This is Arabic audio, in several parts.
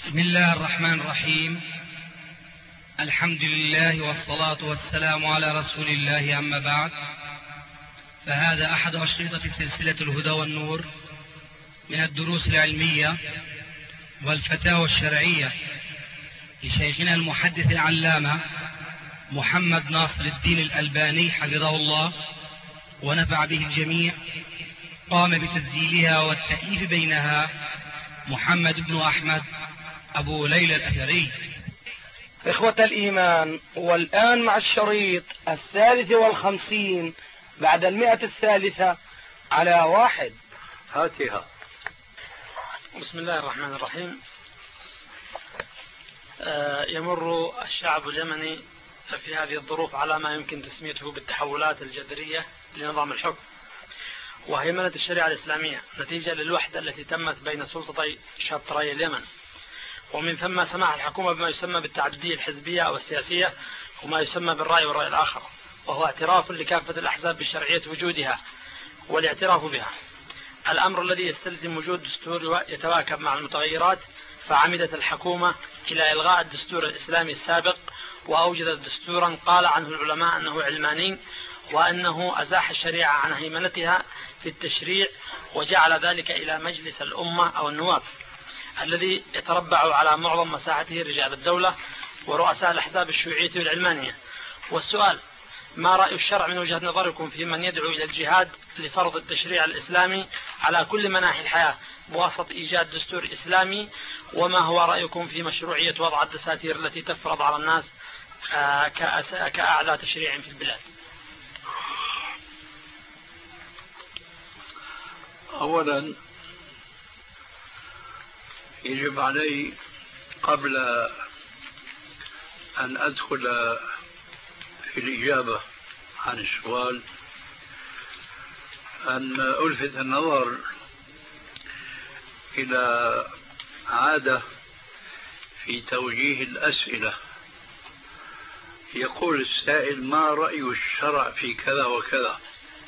بسم الله الرحمن الرحيم. الحمد لله والصلاة والسلام على رسول الله، أما بعد، فهذا أحد أشرطة سلسلة الهدى والنور من الدروس العلمية والفتاوى الشرعية لشيخنا المحدث العلامة محمد ناصر الدين الألباني حفظه الله ونفع به الجميع. قام بتسجيلها والتأليف بينها محمد بن أحمد أبو ليلى الأثري. إخوة الإيمان، والآن مع الشريط 53 بعد 100 على 1. هاتها. بسم الله الرحمن الرحيم. يمر الشعب اليمني في هذه الظروف على ما يمكن تسميته بالتحولات الجذرية لنظام الحكم وهيمنة الشريعة الإسلامية نتيجة للوحدة التي تمت بين سلطتي شطري اليمن، ومن ثم سماح الحكومة بما يسمى بالتعددية الحزبية أو السياسية وما يسمى بالرأي والرأي الآخر، وهو اعتراف لكافة الأحزاب بشرعية وجودها والاعتراف بها، الأمر الذي يستلزم وجود دستور يتواكب مع المتغيرات. فعمدت الحكومة إلى إلغاء الدستور الإسلامي السابق وأوجدت دستورا قال عنه العلماء أنه علماني، وأنه أزاح الشريعة عن هيمنتها في التشريع وجعل ذلك إلى مجلس الأمة أو النواب الذي يتربع على معظم مساحته رجال الدولة ورؤساء الأحزاب الشيوعية والعلمانية. والسؤال: ما رأي الشرع من وجهة نظركم في من يدعو إلى الجهاد لفرض التشريع الإسلامي على كل مناحي الحياة بواسطة إيجاد دستور إسلامي؟ وما هو رأيكم في مشروعية وضع الدساتير التي تفرض على الناس كأعلى تشريع في البلاد؟ أولا يجب علي قبل أن أدخل في الإجابة عن السؤال أن ألفت النظر إلى عادة في توجيه الأسئلة. يقول السائل: ما رأي الشرع في كذا وكذا؟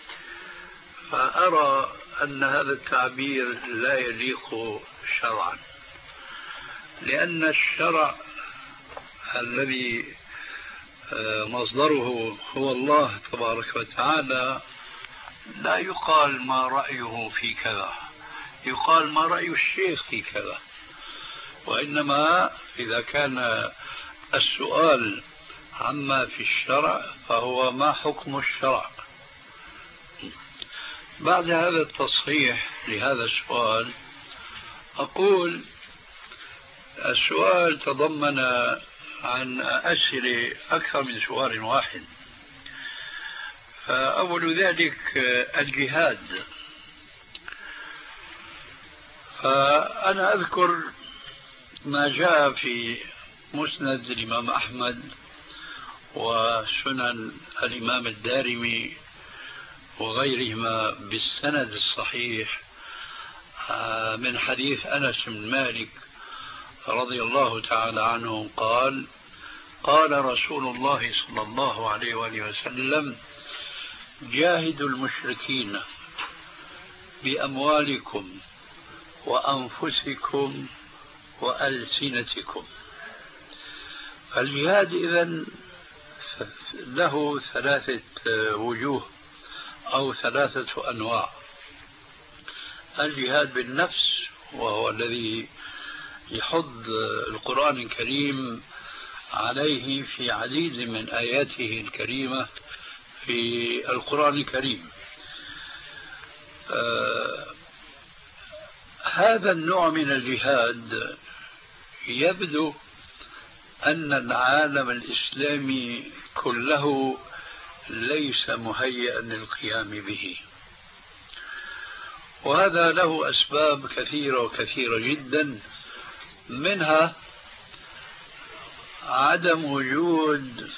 فأرى أن هذا التعبير لا يليق شرعا، لأن الشرع الذي مصدره هو الله تبارك وتعالى لا يقال ما رأيه في كذا، يقال ما رأي الشيخ في كذا. وإنما إذا كان السؤال عما في الشرع فهو ما حكم الشرع. بعد هذا التصحيح لهذا السؤال أقول: السؤال تضمن عن أسئلة أكثر من سؤال واحد. فأول ذلك الجهاد. فأنا أذكر ما جاء في مسند الإمام أحمد وسنن الإمام الدارمي وغيرهما بالسند الصحيح من حديث أنس بن مالك رضي الله تعالى عنه قال: قال رسول الله صلى الله عليه وآله وسلم: جاهدوا المشركين بأموالكم وأنفسكم وألسنتكم. فالجهاد إذن له 3 وجوه أو 3 أنواع. الجهاد بالنفس، وهو الذي يحض القرآن الكريم عليه في عديد من آياته الكريمة في القرآن الكريم. هذا النوع من الجهاد يبدو أن العالم الإسلامي كله ليس مهيئا للقيام به، وهذا له أسباب كثيرة جدا، منها عدم وجود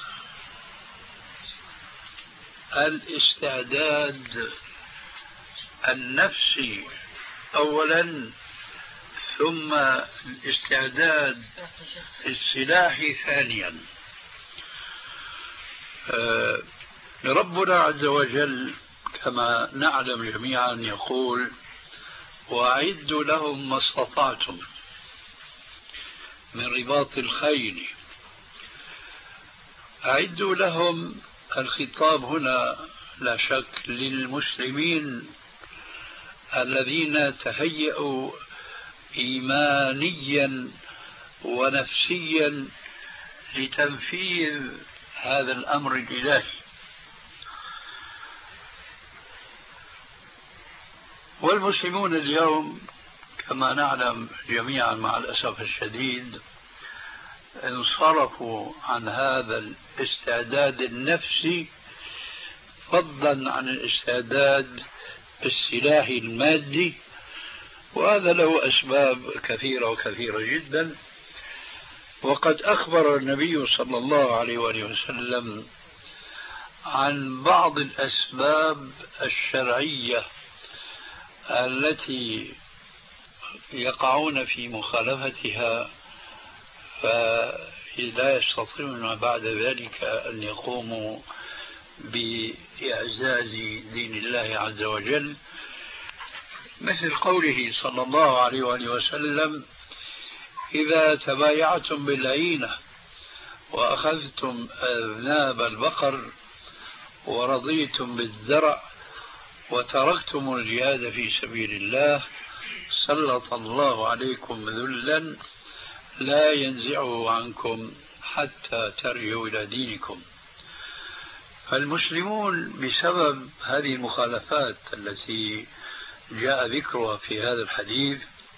الاستعداد النفسي أولا، ثم الاستعداد السلاحي ثانيا. ربنا عز وجل كما نعلم جميعا يقول: وأعدوا لهم ما استطعتم. من رباط الخيل. أعدوا لهم. الخطاب هنا لا شك للمسلمين الذين تهيئوا إيمانيا ونفسيا لتنفيذ هذا الأمر الإلهي. والمسلمون اليوم كما نعلم جميعا مع الأسف الشديد انصرفوا عن هذا الاستعداد النفسي فضلا عن الاستعداد السلاحي المادي، وهذا له أسباب كثيرة وكثيرة جدا. وقد أخبر النبي صلى الله عليه وآله وسلم عن بعض الأسباب الشرعية التي يقعون في مخالفتها فلا يستطيعون بعد ذلك أن يقوموا بإعزاز دين الله عز وجل، مثل قوله صلى الله عليه وآله وسلم: إذا تبايعتم بالعينة وأخذتم أذناب البقر ورضيتم بالزرع وتركتم الجهاد في سبيل الله سلط الله عليكم ذلا لا ينزعه عنكم حتى ترجعوا إلى دينكم. فالمسلمون بسبب هذه المخالفات التي جاء ذكرها في هذا الحديث،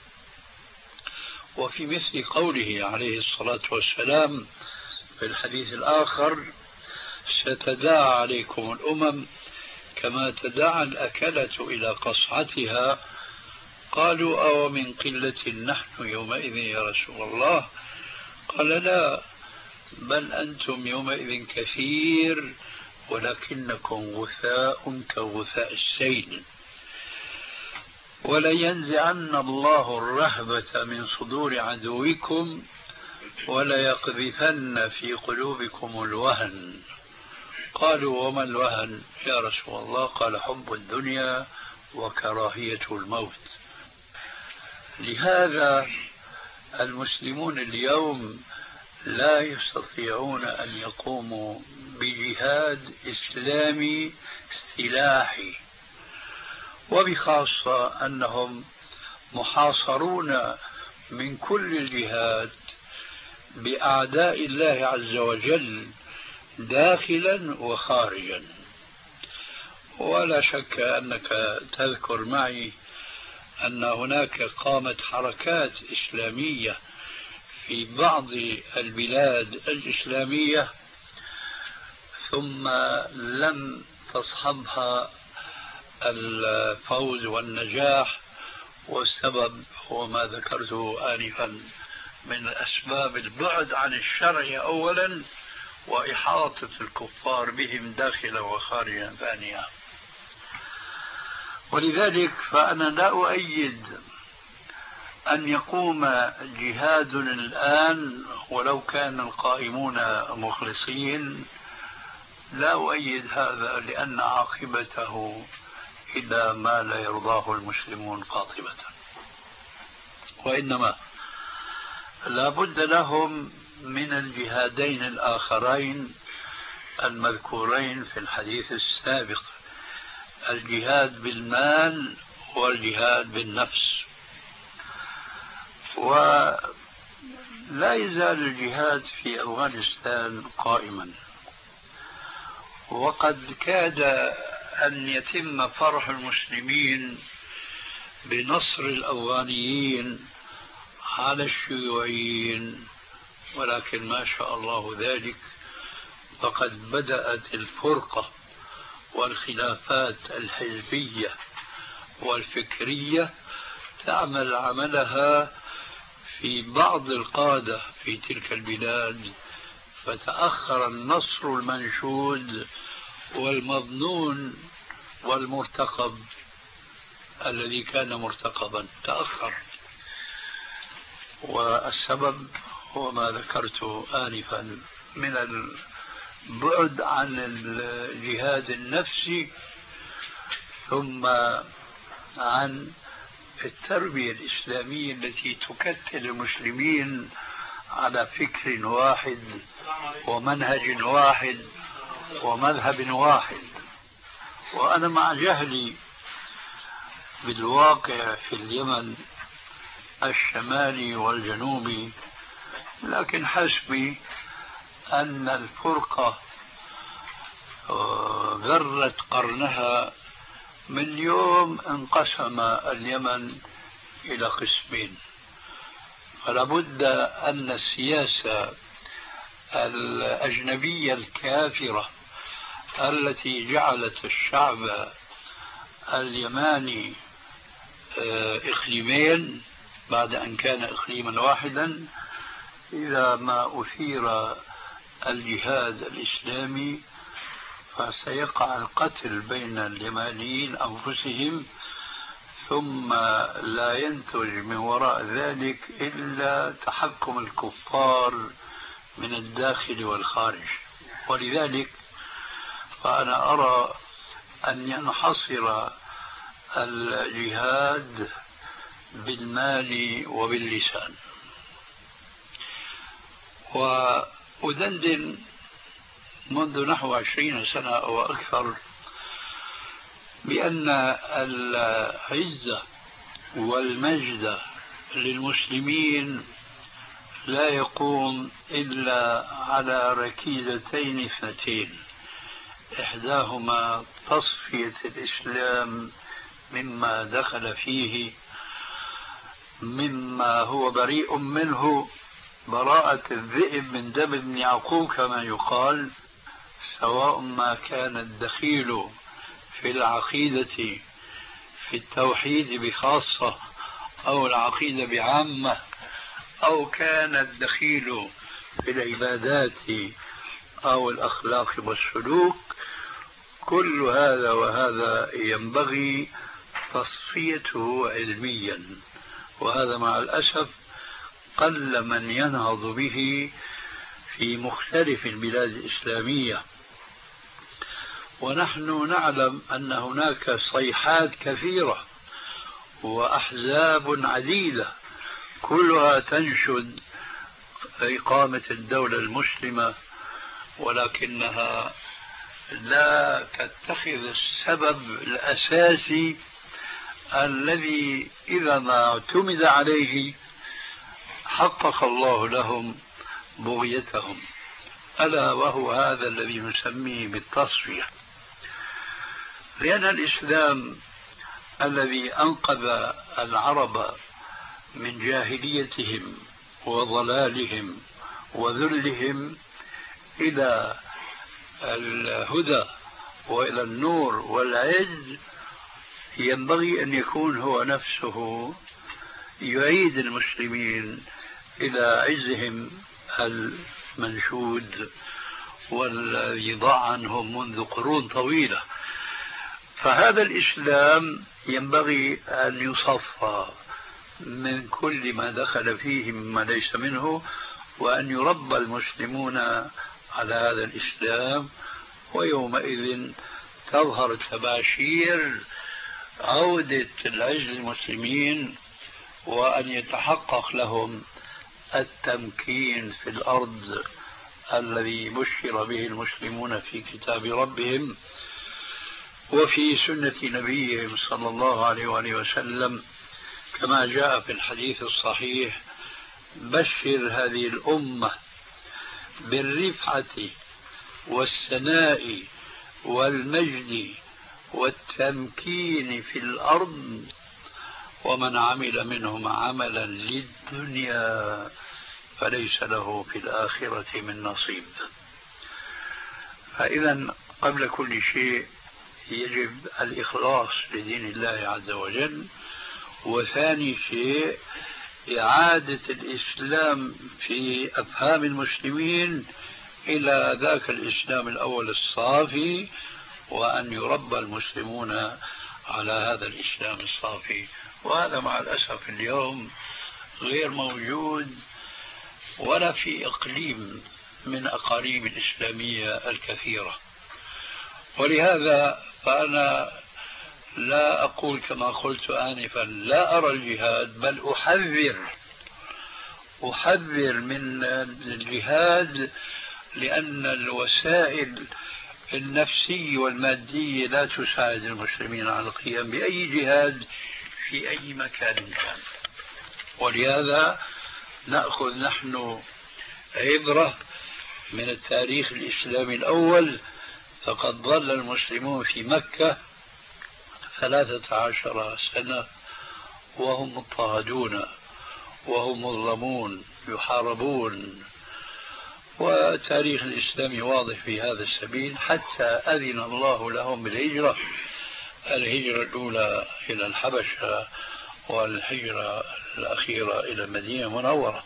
وفي مثل قوله عليه الصلاة والسلام في الحديث الآخر: ستداعى عليكم الأمم كما تداعى الأكلة إلى قصعتها. قالوا: أو من قلة نحن يومئذ يا رسول الله؟ قال: لا، بل أنتم يومئذ كثير ولكنكم غثاء كغثاء السيل. ولينزعن الله الرهبة من صدور عدوكم وليقذفن في قلوبكم الوهن. قالوا: وما الوهن يا رسول الله؟ قال: حب الدنيا وكراهية الموت. لهذا المسلمون اليوم لا يستطيعون أن يقوموا بجهاد إسلامي سلاحي، وبخاصة أنهم محاصرون من كل الجهات بأعداء الله عز وجل داخلا وخارجا. ولا شك أنك تذكر معي أن هناك قامت حركات إسلامية في بعض البلاد الإسلامية ثم لم تصحبها الفوز والنجاح، والسبب هو ما ذكرته آنفا من أسباب البعد عن الشرع أولا وإحاطة الكفار بهم داخلا وخارجا ثانيا. ولذلك فأنا لا أؤيد أن يقوم جهاد الآن ولو كان القائمون مخلصين، لا أؤيد هذا، لأن عاقبته إلى ما لا يرضاه المسلمون قاطبة. وإنما لا بد لهم من الجهادين الآخرين المذكورين في الحديث السابق: الجهاد بالمال والجهاد بالنفس. ولا يزال الجهاد في أفغانستان قائما، وقد كاد أن يتم فرح المسلمين بنصر الأفغانيين على الشيوعيين، ولكن ما شاء الله ذلك فقد بدأت الفرقة والخلافات الحزبية والفكرية تعمل عملها في بعض القادة في تلك البلاد، فتأخر النصر المنشود والمظنون والمرتقب الذي كان مرتقبا تأخر. والسبب هو ما ذكرت آنفا من البعد عن الجهاد النفسي، ثم عن التربية الإسلامية التي تكتل المسلمين على فكر واحد ومنهج واحد ومذهب واحد. وأنا مع جهلي بالواقع في اليمن الشمالي والجنوبي، لكن حسبي أن الفرقة غرت قرنها من يوم انقسم اليمن إلى قسمين. فلا بد أن السياسة الأجنبية الكافرة التي جعلت الشعب اليماني إقليمين بعد أن كان إقليما واحدا، إذا ما أثير الجهاد الإسلامي فسيقع القتل بين اليمانيين أنفسهم، ثم لا ينتج من وراء ذلك إلا تحكم الكفار من الداخل والخارج. ولذلك فأنا أرى أن ينحصر الجهاد بالمال وباللسان. وأدندن منذ نحو 20 سنة أو أكثر بأن العزة والمجد للمسلمين لا يقوم إلا على ركيزتين اثنتين، إحداهما تصفية الإسلام مما دخل فيه مما هو بريء منه، براءة الذئب من دم ابن يعقوب كما يقال، سواء ما كان الدخيل في العقيدة في التوحيد بخاصة أو العقيدة بعامة، أو كان الدخيل في العبادات أو الأخلاق والسلوك. كل هذا وهذا ينبغي تصفيته علميا، وهذا مع الأسف قل من ينهض به في مختلف البلاد الإسلامية. ونحن نعلم أن هناك صيحات كثيرة وأحزاب عديدة كلها تنشد إقامة الدولة المسلمة، ولكنها لا تتخذ السبب الأساسي الذي إذا ما اعتمد عليه حقق الله لهم بغيتهم، ألا وهو هذا الذي نسميه بالتصفية. لأن الإسلام الذي أنقذ العرب من جاهليتهم وضلالهم وذلهم إلى الهدى وإلى النور والعز، ينبغي أن يكون هو نفسه يعيد المسلمين إلى عزهم المنشود والذي ضاع عنهم منذ قرون طويلة. فهذا الإسلام ينبغي أن يصفى من كل ما دخل فيه مما ليس منه، وأن يربى المسلمون على هذا الإسلام، ويومئذ تظهر تباشير عودة العز للمسلمين، وأن يتحقق لهم التمكين في الأرض الذي بشر به المسلمون في كتاب ربهم وفي سنة نبيهم صلى الله عليه وآله وسلم، كما جاء في الحديث الصحيح: بشر هذه الأمة بالرفعة والسناء والمجد والتمكين في الأرض، ومن عمل منهم عملا للدنيا فليس له في الآخرة من نصيب. فإذا قبل كل شيء يجب الإخلاص لدين الله عز وجل، وثاني شيء إعادة الإسلام في أفهام المسلمين إلى ذاك الإسلام الأول الصافي، وأن يربى المسلمون على هذا الإسلام الصافي. وهذا مع الأسف اليوم غير موجود ولا في إقليم من أقاليم الإسلامية الكثيرة. ولهذا فأنا لا أقول كما قلت آنفا لا أرى الجهاد، بل أحذر أحذر من الجهاد لأن الوسائل النفسية والمادية لا تساعد المسلمين على القيام بأي جهاد في أي مكان كان. ولهذا نأخذ نحن عبرة من التاريخ الإسلامي الأول، فقد ظل المسلمون في مكة 13 سنة وهم مضطهدون وهم مظلمون يحاربون، وتاريخ الإسلام واضح في هذا السبيل، حتى أذن الله لهم بالهجرة، الهجرة الأولى إلى الحبشة والهجرة الأخيرة إلى المدينة المنورة.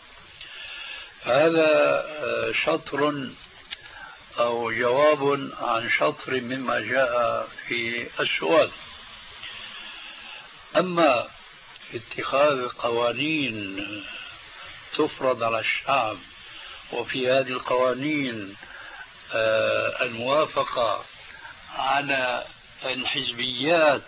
هذا شطر أو جواب عن شطر مما جاء في السؤال. أما اتخاذ قوانين تفرض على الشعب، وفي هذه القوانين الموافقة على الحزبيات،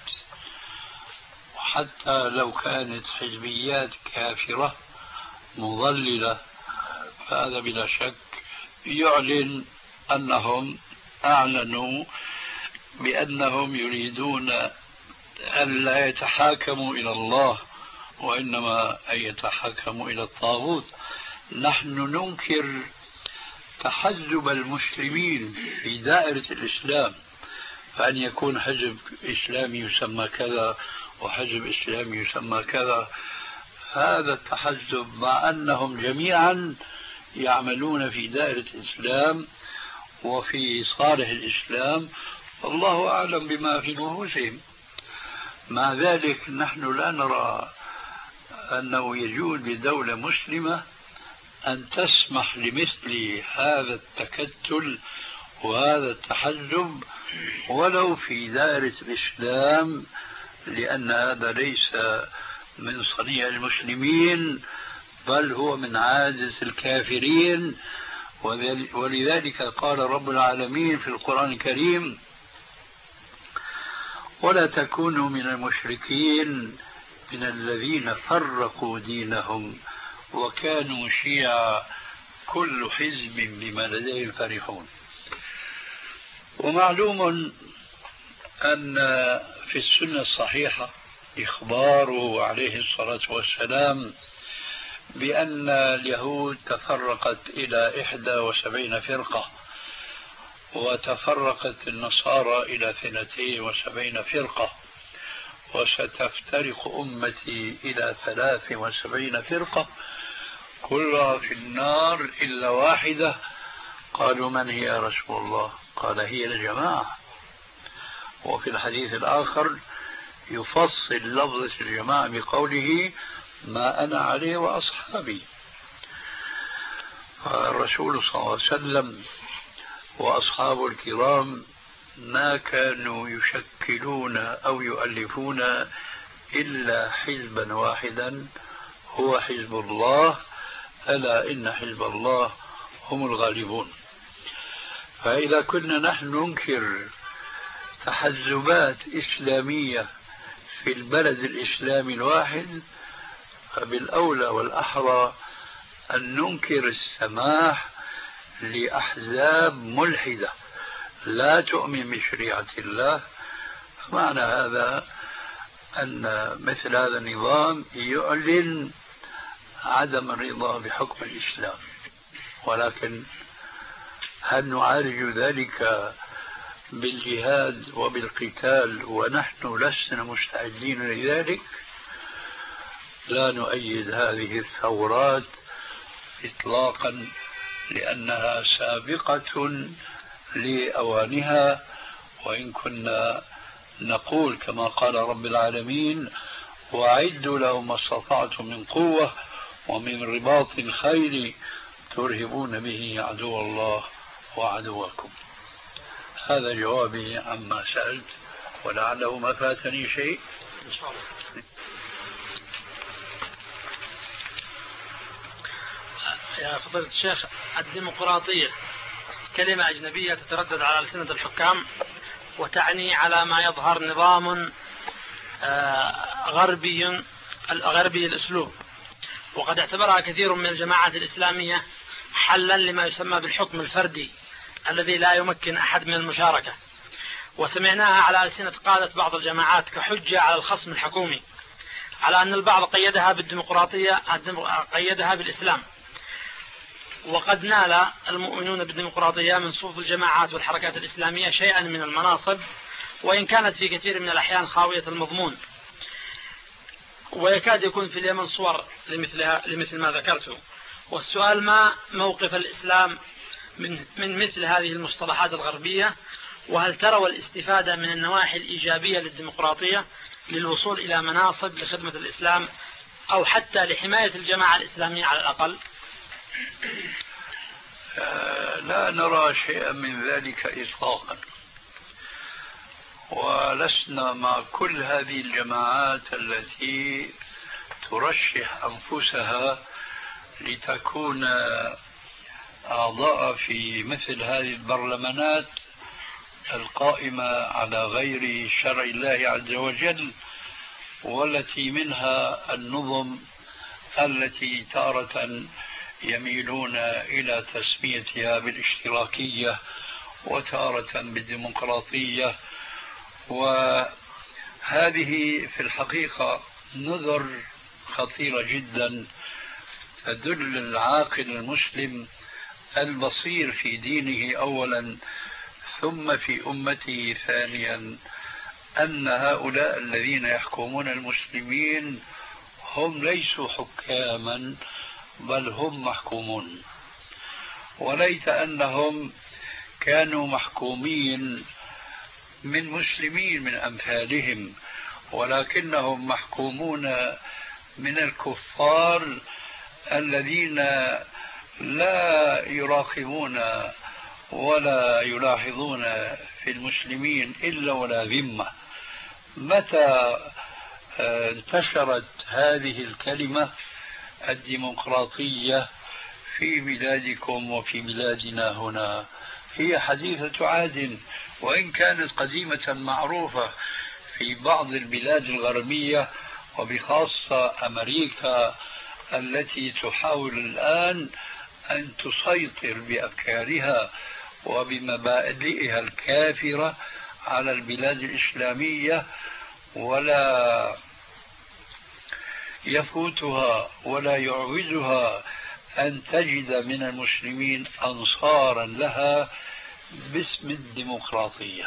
حتى لو كانت حزبيات كافرة مضللة، فهذا بلا شك يعلن أنهم أعلنوا بأنهم يريدون أن لا يتحاكموا إلى الله، وإنما أن يتحاكموا إلى الطاغوت. نحن ننكر تحزب المسلمين في دائرة الإسلام، فأن يكون حزب إسلامي يسمى كذا وحزب إسلامي يسمى كذا، هذا التحزب مع أنهم جميعا يعملون في دائرة الإسلام وفي صالح الإسلام، والله أعلم بما في نفوسهم. مع ذلك نحن لا نرى أنه يجوز لدولة مسلمة أن تسمح لمثل هذا التكتل وهذا التحزب ولو في دائرة الإسلام، لأن هذا ليس من صنيع المسلمين، بل هو من عادة الكافرين. ولذلك قال رب العالمين في القرآن الكريم: ولا تكونوا من المشركين من الذين فرقوا دينهم وكانوا شيعا كل حزب بما لديهم فرحون. ومعلوم أن في السنة الصحيحة إخباره عليه الصلاة والسلام بأن اليهود تفرقت إلى 71 فرقة، وتفرقت النصارى إلى 72 فرقة، وستفترق أمتي إلى 73 فرقة كلها في النار إلا واحدة. قالوا: من هي يا رسول الله؟ قال: هي الجماعة. وفي الحديث الآخر يفصل لفظة الجماعة بقوله: ما أنا عليه وأصحابي. الرسول صلى الله عليه وسلم وأصحابه الكرام ما كانوا يشكلون أو يؤلفون إلا حزبا واحدا، هو حزب الله، ألا إن حزب الله هم الغالبون. فإذا كنا نحن ننكر تحزبات إسلامية في البلد الإسلامي الواحد، فبالأولى والأحرى أن ننكر السماح لأحزاب ملحدة لا تؤمن بشريعة الله. معنى هذا أن مثل هذا النظام يعلن عدم الرضا بحكم الإسلام. ولكن هل نعالج ذلك بالجهاد وبالقتال ونحن لسنا مستعدين لذلك؟ لا نؤيد هذه الثورات إطلاقا، لأنها سابقة لأوانها، وإن كنا نقول كما قال رب العالمين: وأعدوا لهم ما استطعتم من قوة ومن رباط الخيل ترهبون به عدو الله وعدوكم. هذا جوابي عما سألت، ولعله ما فاتني شيء. إن شاء الله. يا فضيلة الشيخ، الديمقراطية كلمة أجنبية تتردد على ألسنة الحكام، وتعني على ما يظهر نظام غربي الأسلوب، وقد اعتبرها كثير من الجماعات الإسلامية حلا لما يسمى بالحكم الفردي الذي لا يمكن أحد من المشاركة، وسمعناها على ألسنة قادة بعض الجماعات كحجة على الخصم الحكومي، على أن البعض قيدها بالديمقراطية، قيدها بالإسلام. وقد نال المؤمنون بالديمقراطية من صفوف الجماعات والحركات الإسلامية شيئا من المناصب، وإن كانت في كثير من الأحيان خاوية المضمون، ويكاد يكون في اليمن صور لمثل ما ذكرته. والسؤال: ما موقف الإسلام من مثل هذه المصطلحات الغربية؟ وهل تروا الاستفادة من النواحي الإيجابية للديمقراطية للوصول إلى مناصب لخدمة الإسلام أو حتى لحماية الجماعة الإسلامية على الأقل؟ لا نرى شيئا من ذلك إطلاقا، ولسنا مع كل هذه الجماعات التي ترشح أنفسها لتكون أعضاء في مثل هذه البرلمانات القائمة على غير شرع الله عز وجل، والتي منها النظم التي تارة يميلون إلى تسميتها بالاشتراكية وتارة بالديمقراطية. وهذه في الحقيقة نذر خطيرة جدا تدل العاقل المسلم البصير في دينه أولا ثم في أمته ثانيا أن هؤلاء الذين يحكمون المسلمين هم ليسوا حكاما بل هم محكومون. وليت أنهم كانوا محكومين من مسلمين من أمثالهم، ولكنهم محكومون من الكفار الذين لا يراقبون ولا يلاحظون في المسلمين إلا ولا ذمة. متى انتشرت هذه الكلمة الديمقراطية في بلادكم وفي بلادنا هنا؟ هي حديثة عهد، وإن كانت قديمة معروفة في بعض البلاد الغربية وبخاصة أمريكا التي تحاول الآن أن تسيطر بأفكارها وبمبادئها الكافرة على البلاد الإسلامية، ولا يفوتها ولا يعوزها أن تجد من المسلمين أنصارا لها باسم الديمقراطية.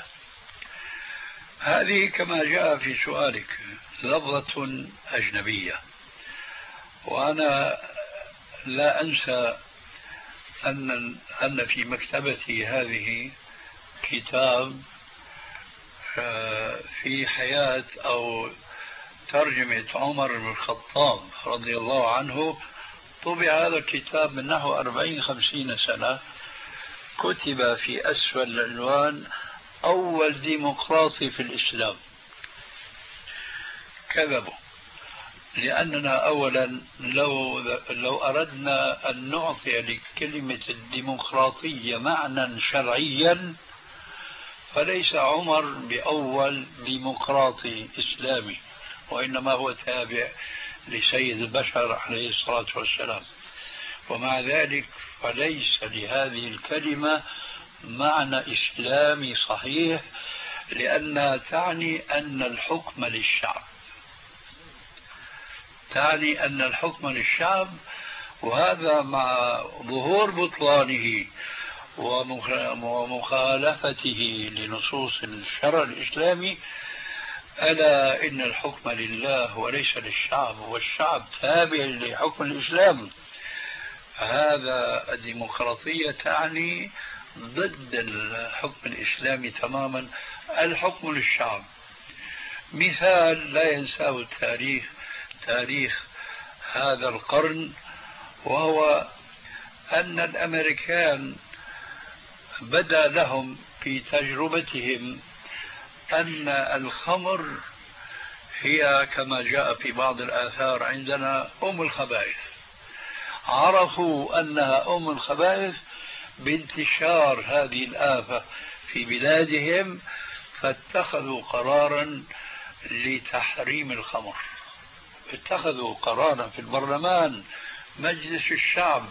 هذه كما جاء في سؤالك لفظة أجنبية، وأنا لا أنسى أن في مكتبتي هذه كتاب في حياة أو ترجمة عمر بن الخطاب رضي الله عنه. طبع هذا الكتاب من نحو 40-50 سنة، كتب في أسفل العنوان أول ديمقراطي في الإسلام. كذبوا، لأننا أولا لو أردنا أن نعطي لكلمة الديمقراطية معنى شرعيا فليس عمر بأول ديمقراطي إسلامي، وإنما هو تابع لسيد البشر عليه الصلاة والسلام. ومع ذلك فليس لهذه الكلمة معنى إسلامي صحيح، لأنها تعني أن الحكم للشعب، تعني أن الحكم للشعب، وهذا مع ظهور بطلانه ومخالفته لنصوص الشرع الإسلامي. ألا إن الحكم لله وليس للشعب، والشعب تابع لحكم الإسلام. هذا الديمقراطية تعني ضد الحكم الإسلامي تماما، الحكم للشعب. مثال لا ينساه التاريخ، تاريخ هذا القرن، وهو أن الأمريكان بدا لهم في تجربتهم أن الخمر هي كما جاء في بعض الآثار عندنا أم الخبائث. عرفوا أنها أم الخبائث بانتشار هذه الآفة في بلادهم، فاتخذوا قرارا لتحريم الخمر. اتخذوا قرارا في البرلمان مجلس الشعب،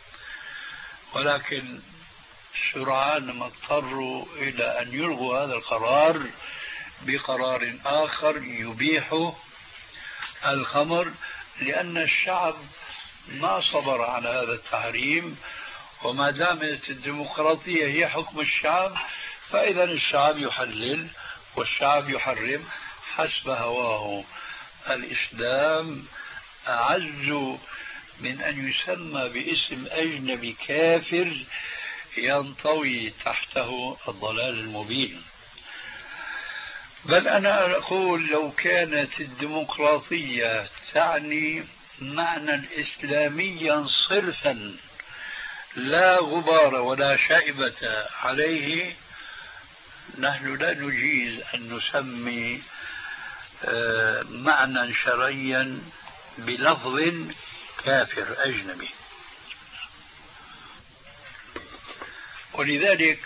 ولكن سرعان ما اضطروا إلى أن يلغوا هذا القرار بقرار آخر يبيح الخمر، لأن الشعب ما صبر على هذا التحريم. وما دامت الديمقراطية هي حكم الشعب، فإذا الشعب يحلل والشعب يحرم حسب هواه. الإسلام أعز من أن يسمى باسم أجنبي كافر ينطوي تحته الضلال المبين. بل أنا أقول لو كانت الديمقراطية تعني معنى إسلاميا صرفا لا غبار ولا شائبة عليه، نحن لا نجيز أن نسمي معنى شرعيا بلفظ كافر أجنبي. ولذلك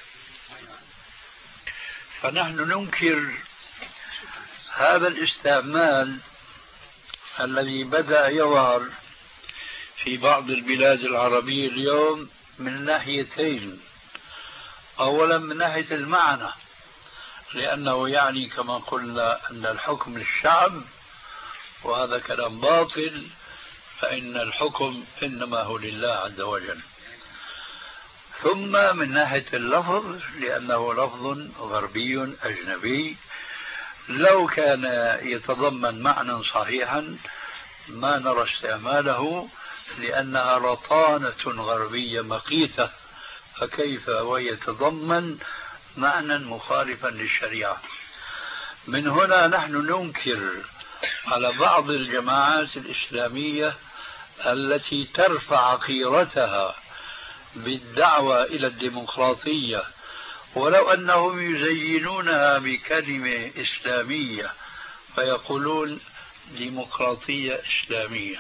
فنحن ننكر هذا الاستعمال الذي بدأ يظهر في بعض البلاد العربية اليوم من ناحيتين. أولا من ناحية المعنى، لأنه يعني كما قلنا أن الحكم للشعب، وهذا كلام باطل، فإن الحكم إنما هو لله عز وجل. ثم من ناحية اللفظ، لأنه لفظ غربي أجنبي لو كان يتضمن معنى صحيحا ما نرى استعماله، لأنها رطانة غربية مقيتة، فكيف ويتضمن معنى مخالفا للشريعة. من هنا نحن ننكر على بعض الجماعات الإسلامية التي ترفع قيرتها بالدعوة إلى الديمقراطية، ولو أنهم يزينونها بكلمة إسلامية فيقولون ديمقراطية إسلامية.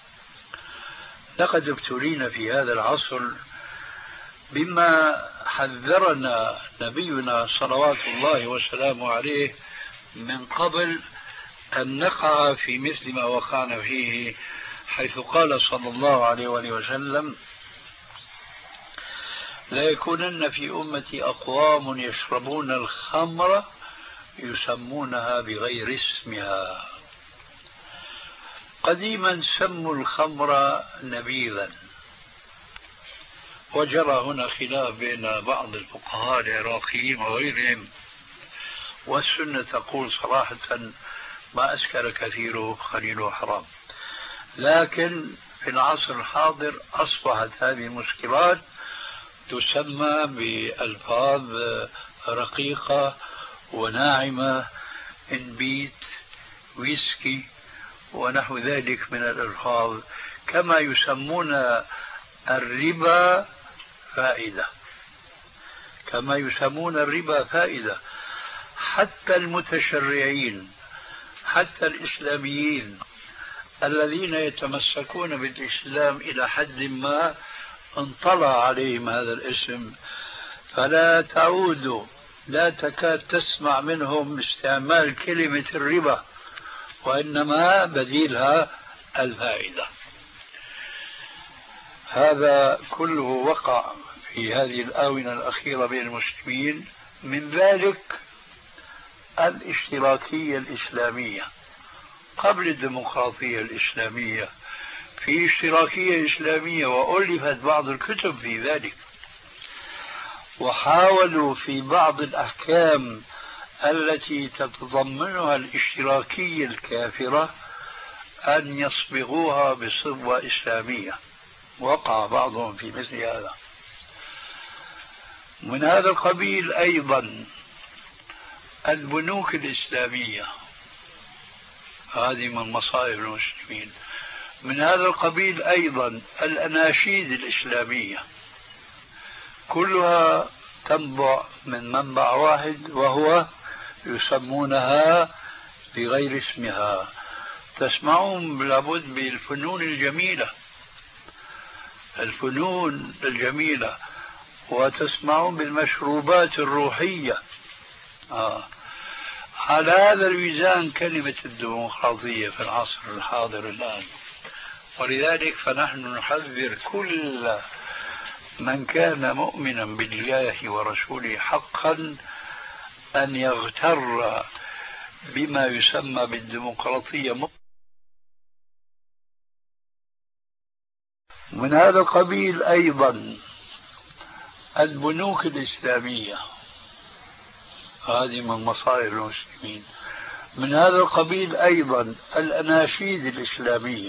لقد ابتلينا في هذا العصر بما حذرنا نبينا صلوات الله وسلامه عليه من قبل أن نقع في مثل ما وقعنا فيه، حيث قال صلى الله عليه وآله وسلم: لا يكونن في أمتي أقوام يشربون الخمر يسمونها بغير اسمها. قديما سموا الخمر نبيذا، وجرى هنا خلاف بين بعض الفقهاء العراقيين وغيرهم، والسنة تقول صراحة ما أسكر كثيره قليله حرام. لكن في العصر الحاضر أصبحت هذه المسكرات تسمى بألفاظ رقيقة وناعمة، إنبيت، ويسكي، ونحو ذلك من الألفاظ، كما يسمون الربا فائدة، كما يسمون الربا فائدة. حتى المتشرعين، حتى الإسلاميين الذين يتمسكون بالإسلام إلى حد ما انطلع عليهم هذا الاسم، فلا تعود لا تكاد تسمع منهم استعمال كلمة الربا، وإنما بديلها الفائدة. هذا كله وقع في هذه الآونة الأخيرة بين المسلمين. من ذلك الاشتراكية الإسلامية قبل الديمقراطية الإسلامية، في اشتراكية إسلامية وألفت بعض الكتب في ذلك، وحاولوا في بعض الأحكام التي تتضمنها الاشتراكية الكافرة أن يصبغوها بصبغة إسلامية، وقع بعضهم في مثل هذا. من هذا القبيل أيضا البنوك الإسلامية، هذه من مصائب المسلمين. من هذا القبيل أيضا الأناشيد الإسلامية، كلها تنبع من منبع واحد، وهو يسمونها بغير اسمها. تسمعون لابد بالفنون الجميلة، الفنون الجميلة، وتسمعون بالمشروبات الروحية. على هذا الميزان كلمة الديمقراطية في العصر الحاضر الآن. ولذلك فنحن نحذر كل من كان مؤمنا بالله ورسوله حقا أن يغتر بما يسمى بالديمقراطية. من هذا القبيل أيضا البنوك الإسلامية، هذه من مصائر المسلمين. من هذا القبيل أيضا الأناشيد الإسلامية،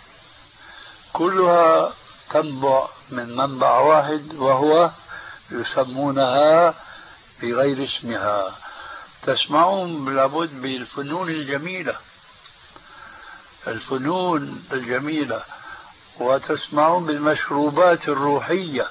كلها تنبع من منبع واحد، وهو يسمونها بغير اسمها. تسمعون لابد بالفنون الجميلة، الفنون الجميلة، وتسمعون بالمشروبات الروحية.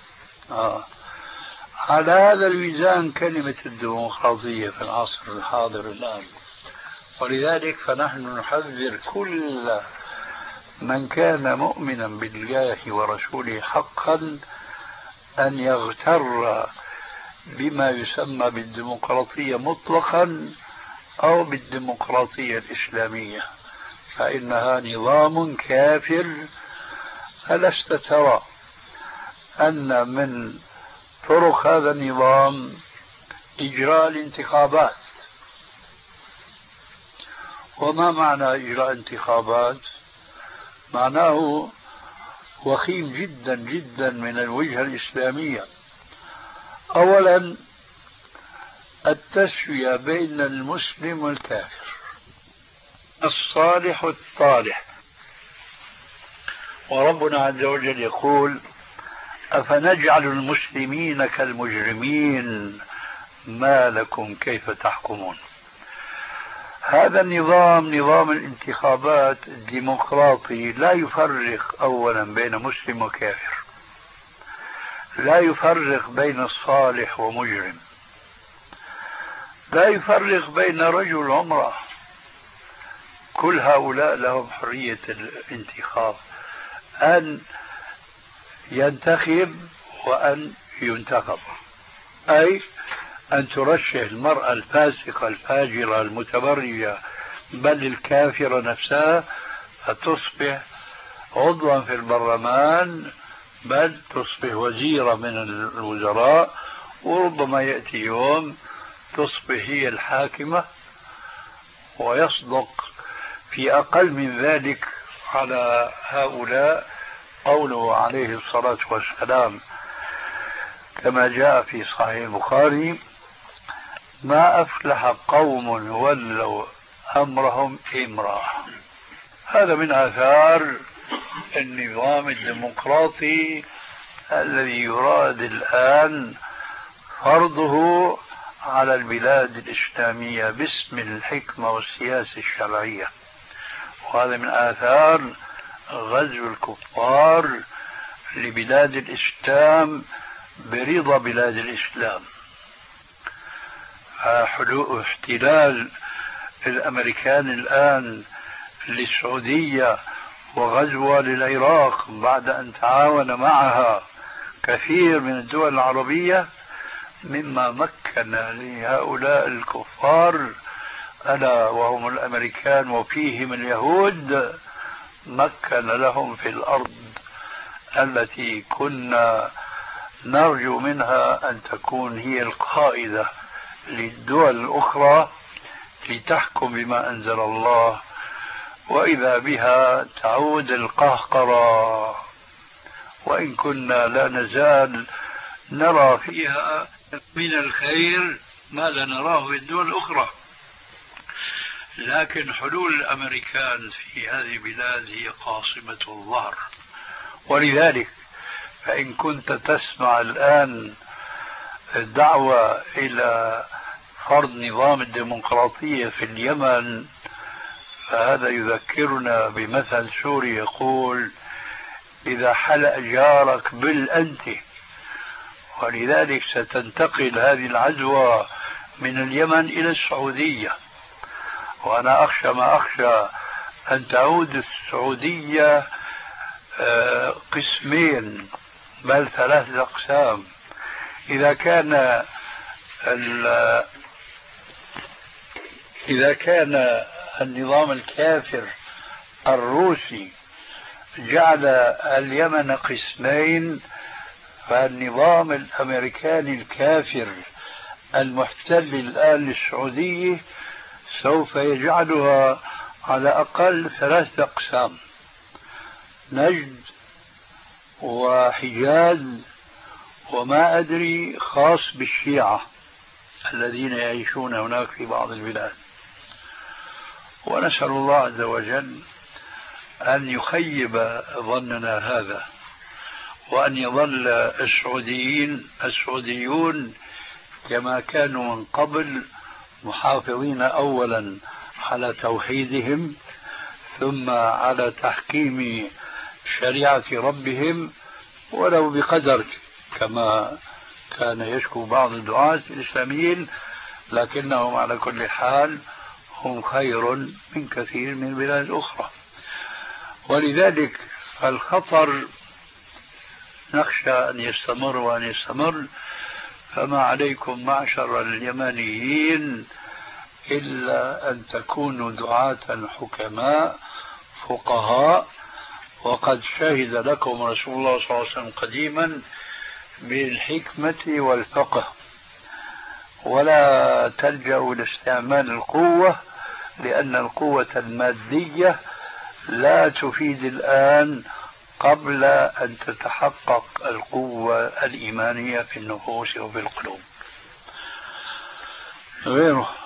على هذا الميزان كلمة الديمقراطية في العصر الحاضر الآن. ولذلك فنحن نحذر كل من كان مؤمنا بالله ورسوله حقا أن يغتر بما يسمى بالديمقراطية مطلقا أو بالديمقراطية الإسلامية، فإنها نظام كافر. ألست ترى أن من طرق هذا النظام إجراء الانتخابات؟ وما معنى إجراء انتخابات؟ معناه وخيم جدا جدا من الوجهة الإسلامية. أولا التسوية بين المسلم والكافر، الصالح والطالح. وربنا عز وجل يقول: أفنجعل المسلمين كالمجرمين ما لكم كيف تحكمون. هذا النظام، نظام الانتخابات الديمقراطي، لا يفرق أولا بين مسلم وكافر، لا يفرق بين الصالح ومجرم، لا يفرق بين رجل وامرأة. كل هؤلاء لهم حرية الانتخاب، أن ينتخب وأن ينتخب، أي أن ترشح المرأة الفاسقة الفاجرة المتبرجة بل الكافرة نفسها فتصبح عضوا في البرلمان، بل تصبح وزيرة من الوزراء، وربما يأتي يوم تصبح هي الحاكمة. ويصدق في أقل من ذلك على هؤلاء قوله عليه الصلاة والسلام كما جاء في صحيح البخاري: ما أفلح قوم ولوا أمرهم امرأة. هذا من آثار النظام الديمقراطي الذي يراد الآن فرضه على البلاد الإسلامية باسم الحكمة والسياسة الشرعية. وهذا من آثار غزو الكفار لبلاد الإسلام برضا بلاد الإسلام. احتلال الأمريكان الآن للسعودية وغزوها للعراق بعد أن تعاون معها كثير من الدول العربية مما مكن لهؤلاء الكفار، ألا وهم الأمريكان وفيهم اليهود، مكن لهم في الأرض التي كنا نرجو منها أن تكون هي القائدة للدول الأخرى لتحكم بما أنزل الله، وإذا بها تعود القهقرة. وإن كنا لا نزال نرى فيها من الخير ما لا نراه في الدول الأخرى، لكن حلول الأمريكان في هذه البلاد هي قاصمة الظهر. ولذلك فإن كنت تسمع الآن الدعوة إلى فرض نظام الديمقراطية في اليمن، فهذا يذكرنا بمثل سوري يقول: إذا حلق جارك بالأنت. ولذلك ستنتقل هذه العدوى من اليمن إلى السعودية، وأنا أخشى ما أخشى أن تعود السعودية قسمين بل 3 أقسام. إذا كان إذا كان النظام الكافر الروسي جعل اليمن قسمين، فالنظام الأمريكاني الكافر المحتل الآن للسعودية سوف يجعلها على أقل 3 أقسام: نجد وحجاز وما أدري خاص بالشيعة الذين يعيشون هناك في بعض البلاد. ونسأل الله عز وجل أن يخيب ظننا هذا، وأن يظل السعوديون كما كانوا من قبل محافظين أولا على توحيدهم، ثم على تحكيم شريعة ربهم ولو بقدر، كما كان يشكو بعض الدعاة الإسلاميين، لكنهم على كل حال هم خير من كثير من البلاد الأخرى. ولذلك الخطر نخشى أن يستمر وأن يستمر. فما عليكم معشر اليمنيين إلا أن تكونوا دعاة حكماء فقهاء، وقد شهد لكم رسول الله صلى الله عليه وسلم قديما بالحكمة والفقه، ولا تلجأوا لاستعمال القوة، لأن القوة المادية لا تفيد الآن قبل أن تتحقق القوة الإيمانية في النفوس وفي القلوب. غيره.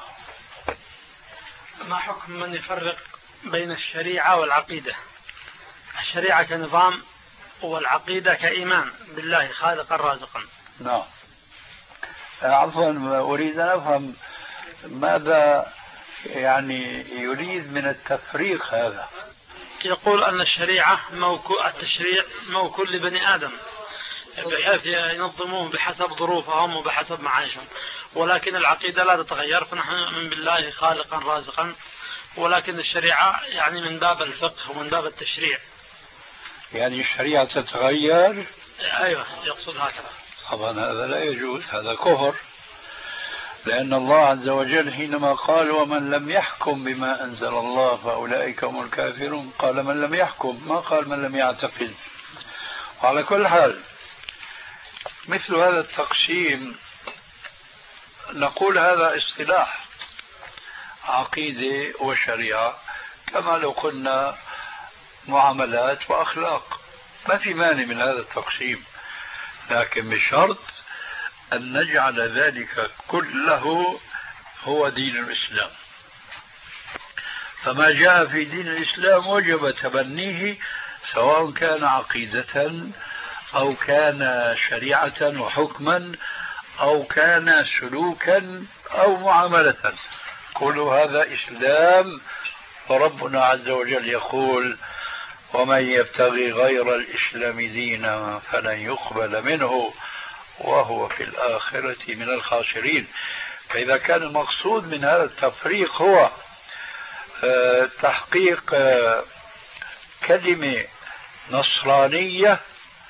ما حكم من يفرق بين الشريعة والعقيدة؟ الشريعة كنظام والعقيدة كإيمان بالله خالقا رازقا. نعم. عفوا، أريد أن أفهم ماذا يعني يريد من التفريق هذا. يقول أن الشريعة التشريع موكول لبني آدم بحيث ينظموه بحسب ظروفهم وبحسب معايشهم، ولكن العقيدة لا تتغير، فنحن نؤمن بالله خالقا رازقا، ولكن الشريعة يعني من باب الفقه ومن باب التشريع. يعني الشريعة تتغير؟ أيوة، يقصد هكذا. طبعا هذا لا يجوز، هذا كفر، لأن الله عز وجل حينما قال ومن لم يحكم بما أنزل الله فأولئك هم الكافرون، قال من لم يحكم، ما قال من لم يعتقد. وعلى كل حال مثل هذا التقسيم نقول هذا اصطلاح عقيدة وشريعة، كما لو قلنا معاملات وأخلاق، ما في مانع من هذا التقسيم، لكن بشرط أن نجعل ذلك كله هو دين الإسلام. فما جاء في دين الإسلام وجب تبنيه، سواء كان عقيدة أو كان شريعة وحكما أو كان سلوكا أو معاملة، كل هذا إسلام. فربنا عز وجل يقول ومن يبتغي غير الإسلام دينا فلن يقبل منه وهو في الآخرة من الخاسرين. فإذا كان المقصود من هذا التفريق هو تحقيق كلمة نصرانية،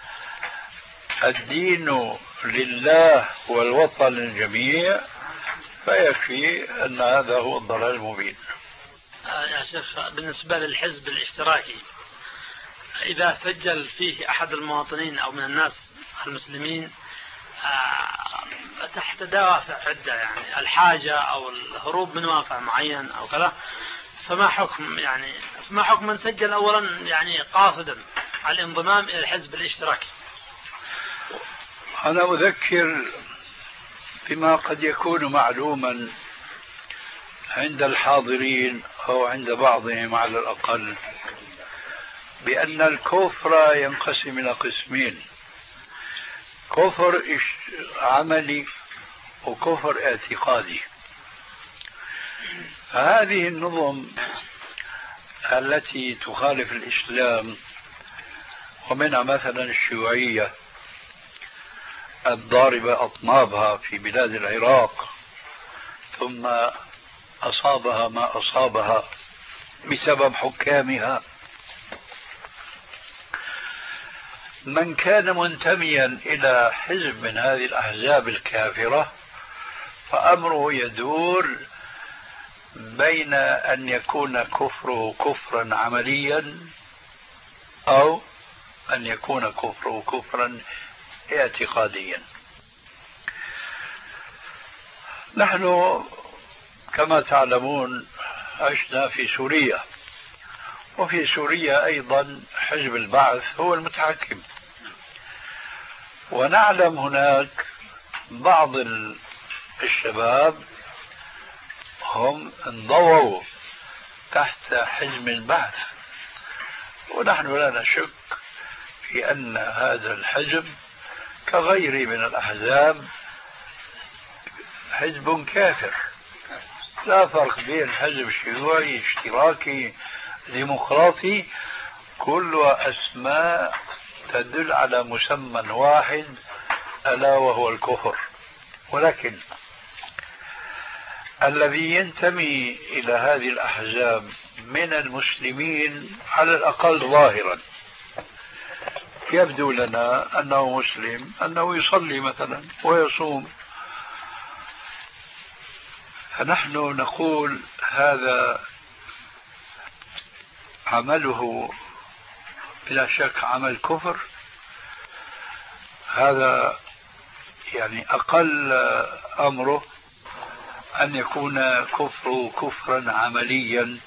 الدين لله والوطن للجميع، فيكفي أن هذا هو الضلال المبين. يا شيخ، بالنسبة للحزب الاشتراكي إذا سجل فيه أحد المواطنين أو من الناس المسلمين تحت دوافع عدة، يعني الحاجة أو الهروب من واقع معين أو كذا، فما حكم من سجل أولا يعني قاصدا الانضمام إلى الحزب الاشتراكي؟ أنا أذكر بما قد يكون معلوما عند الحاضرين أو عند بعضهم على الأقل، بأن الكفر ينقسم إلى قسمين: كفر عملي وكفر اعتقادي. هذه النظم التي تخالف الإسلام، ومنها مثلا الشيوعية الضاربة أطنابها في بلاد العراق، ثم أصابها ما أصابها بسبب حكامها، من كان منتميا إلى حزب من هذه الأحزاب الكافرة فأمره يدور بين أن يكون كفره كفرا عمليا أو أن يكون كفره كفرا اعتقاديا. نحن كما تعلمون عشنا في سوريا، وفي سوريا أيضا حزب البعث هو المتحكم، ونعلم هناك بعض الشباب هم انضووا تحت حزب البعث، ونحن لا نشك في أن هذا الحزب كغيره من الأحزاب حزب كافر، لا فرق بين حزب شيوعي اشتراكي ديمقراطي، كل أسماء تدل على مسمى واحد ألا وهو الكفر. ولكن الذي ينتمي إلى هذه الأحزاب من المسلمين على الأقل ظاهرا يبدو لنا أنه مسلم، أنه يصلي مثلا ويصوم، فنحن نقول هذا عمله بلا شك عمل كفر. هذا يعني أقل أمره أن يكون كفره كفرا عمليا،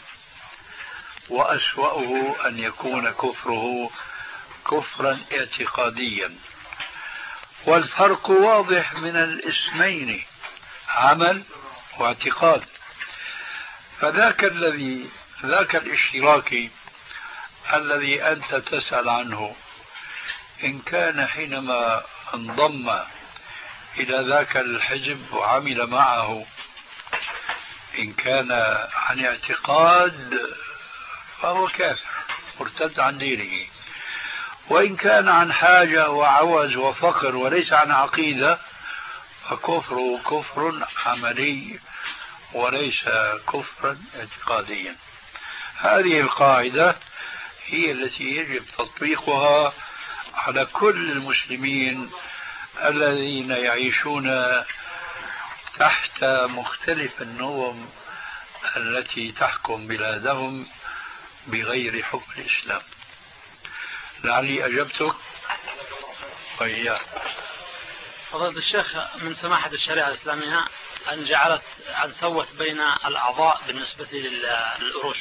وأسوأه أن يكون كفره كفرا اعتقاديا. والفرق واضح من الاسمين، عمل واعتقاد. فذاك الاشتراكي الذي أنت تسأل عنه، إن كان حينما انضم إلى ذاك الحزب وعمل معه إن كان عن اعتقاد فهو كافر مرتد عن دينه، وإن كان عن حاجة وعوز وفقر وليس عن عقيدة فكفره كفر عملي وليس كفرا اعتقاديا. هذه القاعدة هي التي يجب تطبيقها على كل المسلمين الذين يعيشون تحت مختلف النظم التي تحكم بلادهم بغير حكم الإسلام. لعلي أجبتك وإياك. فضيلة الشيخ، من سماحة الشريعة الإسلامية أن سوت بين الأعضاء بالنسبة للأروش،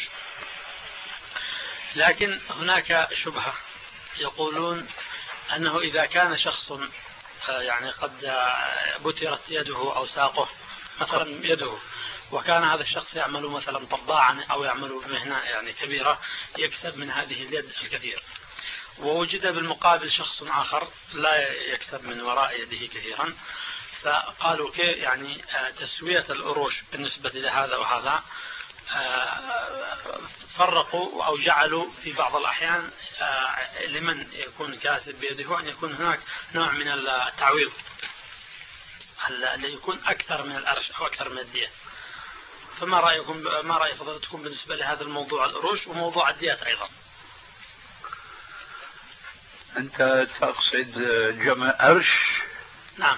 لكن هناك شبهة يقولون أنه إذا كان شخص يعني قد بترت يده أو ساقه مثلا يده، وكان هذا الشخص يعمل مثلا طباعا أو يعمل بمهنة يعني كبيرة يكسب من هذه اليد الكثير، ووجد بالمقابل شخص آخر لا يكسب من وراء يده كثيرا، فقالوا كيف يعني تسوية الأروش بالنسبة لهذا وهذا، فرقوا أو جعلوا في بعض الأحيان لمن يكون كاسب بيده أن يكون هناك نوع من التعويض اللي يكون أكثر من الأرش أو أكثر من الدية. فما رأيكم، ما رأي فضيلتكم بالنسبة لهذا الموضوع الأروش وموضوع الديات أيضا؟ أنت تقصد جمع أرش؟ نعم.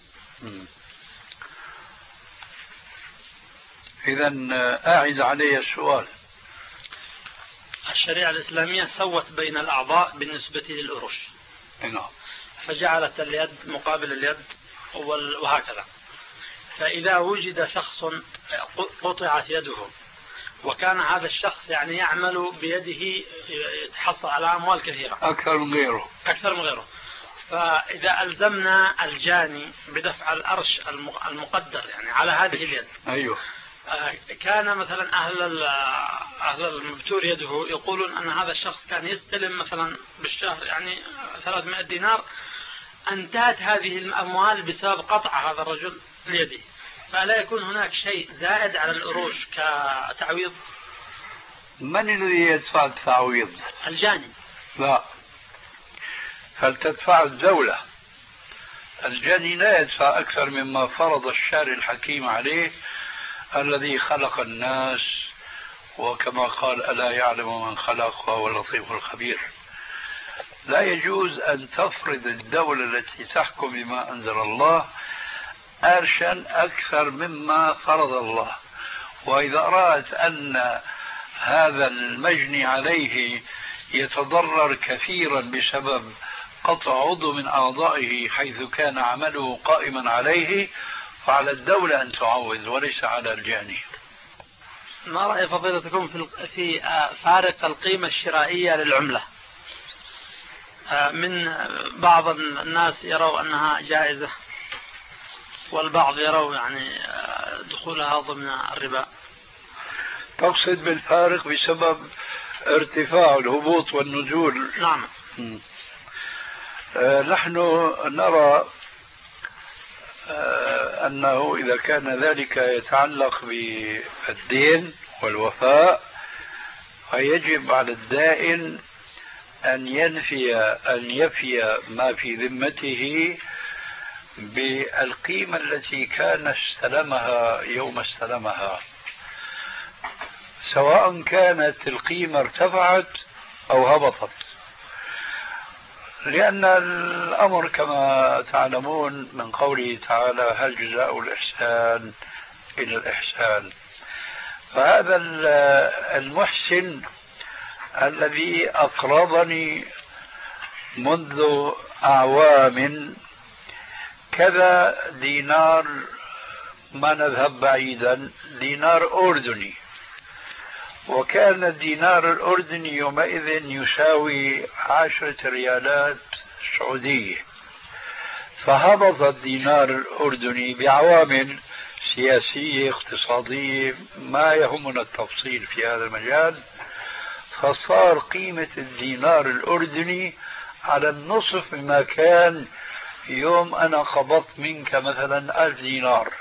إذا أعد علي السؤال. الشريعة الإسلامية سوت بين الأعضاء بالنسبة للأروش، نعم، فجعلت اليد مقابل اليد وهكذا. فإذا وجد شخص قطعت يده وكان هذا الشخص يعني يعمل بيده يتحصل على أموال كثيرة أكثر من غيره، فإذا ألزمنا الجاني بدفع الأرش المقدر يعني على هذه اليد، أيوه، كان مثلا أهل المبتور يده يقولون أن هذا الشخص كان يستلم مثلا بالشهر يعني 300 دينار، أنتهت هذه الأموال بسبب قطع هذا الرجل ليده، فلا يكون هناك شيء زائد على الأروش كتعويض؟ من الذي يدفع التعويض؟ الجاني. لا، فلتدفع الدولة. الجاني لا يدفع أكثر مما فرض الشارع الحكيم عليه الذي خلق الناس، وكما قال ألا يعلم من خلق وهو اللطيف الخبير. لا يجوز أن تفرض الدولة التي تحكم بما أنزل الله أرشا أكثر مما فرض الله، وإذا رأت أن هذا المجني عليه يتضرر كثيرا بسبب قطع عضو من أعضائه حيث كان عمله قائما عليه، فعلى الدولة أن تعوض وليس على الجاني. ما رأي فضيلتكم في فارق القيمة الشرائية للعملة؟ من بعض الناس يروا أنها جائزة، والبعض يروا يعني دخولها ضمن الربا. تقصد بالفارق بسبب ارتفاع الهبوط والنزول؟ نعم. نحن نرى أنه إذا كان ذلك يتعلق بالدين والوفاء فيجب على الدائن أن يفي ما في ذمته بالقيمة التي كان استلمها يوم استلمها، سواء كانت القيمة ارتفعت أو هبطت، لأن الأمر كما تعلمون من قوله تعالى هل جزاء الإحسان إلا الإحسان. فهذا المحسن الذي أقرضني منذ أعوام كذا دينار، ما نذهب بعيدا، دينار أردني، وكان الدينار الأردني يومئذ يساوي 10 ريالات سعودية، فهبط الدينار الأردني بعوامل سياسية اقتصادية ما يهمنا التفصيل في هذا المجال، فصار قيمة الدينار الأردني على النصف مما كان يوم أنا قبضت منك مثلا 1000 دينار.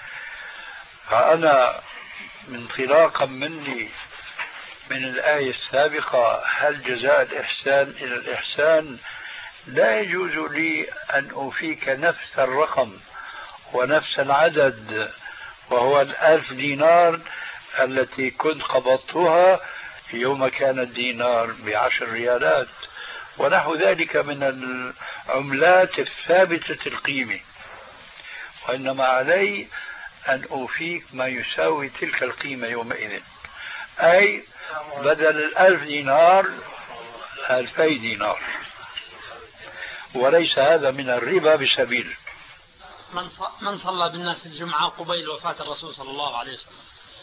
فأنا انطلاقا مني من الآية السابقة هل جزاء الإحسان إلى الإحسان، لا يجوز لي أن أوفيك نفس الرقم ونفس العدد وهو 1000 دينار التي كنت قبضتها يوم كان الدينار ب10 ريالات، ونحو ذلك من العملات الثابتة القيمة، وإنما علي أن أوفيك ما يساوي تلك القيمة يومئذ، أي بدل 1000 دينار 2000 دينار، وليس هذا من الربا بسبيل. من صلى بالناس الجمعة قبيل وفاة الرسول صلى الله عليه وسلم؟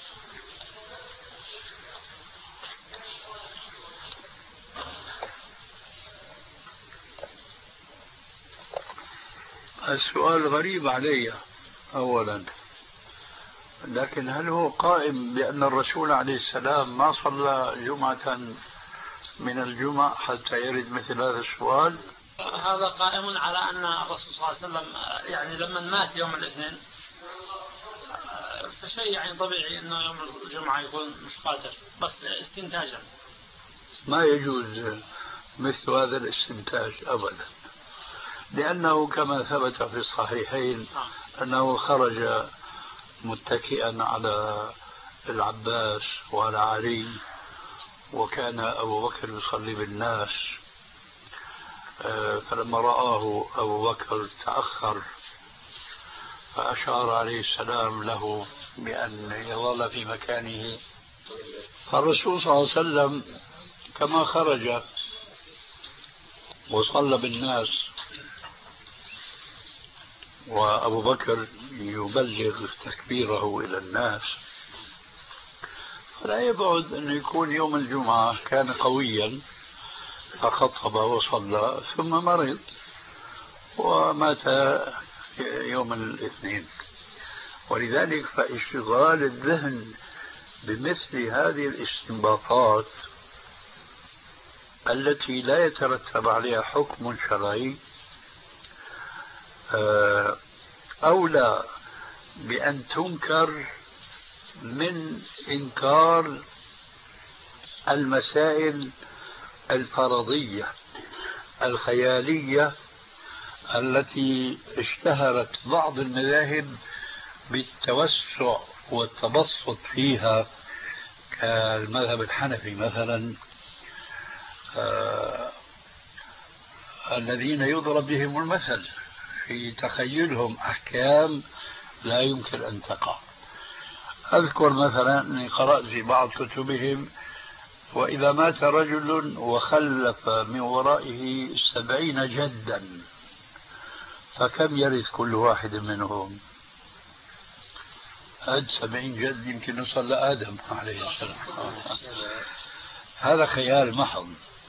السؤال غريب علي أولا، لكن هل هو قائم بأن الرسول عليه السلام ما صلى جمعة من الجمع حتى يرد مثل هذا السؤال؟ هذا قائم على أن الرسول صلى الله عليه وسلم يعني لما مات يوم الاثنين فشيء يعني طبيعي أنه يوم الجمعة يكون مش قادر، بس استنتاجا. ما يجوز مثل هذا الاستنتاج أبدا، لأنه كما ثبت في الصحيحين أنه خرج متكئا على العباس وعلى علي، وكان أبو بكر يصلي بالناس، فلما رآه أبو بكر تأخر فأشار عليه السلام له بأن يظل في مكانه، فالرسول صلى الله عليه وسلم كما خرج وصلى بالناس وأبو بكر يبلغ تكبيره إلى الناس، فلا يبعد أن يكون يوم الجمعة كان قويا فخطب وصلى ثم مرض ومات يوم الاثنين. ولذلك فاشتغال الذهن بمثل هذه الاستنباطات التي لا يترتب عليها حكم شرعي أولى بأن تنكر من إنكار المسائل الفرضية الخيالية التي اشتهرت بعض المذاهب بالتوسع والتبسط فيها، كالمذهب الحنفي مثلا، الذين يضرب بهم المثل في تخيلهم أحكام لا يمكن أن تقع. أذكر مثلا أني قرأت في بعض كتبهم: وإذا مات رجل وخلف من ورائه 70 جدا فكم يرث كل واحد منهم؟ هذا 70 جد يمكن نوصل لآدم عليه السلام. هذا خيال محض،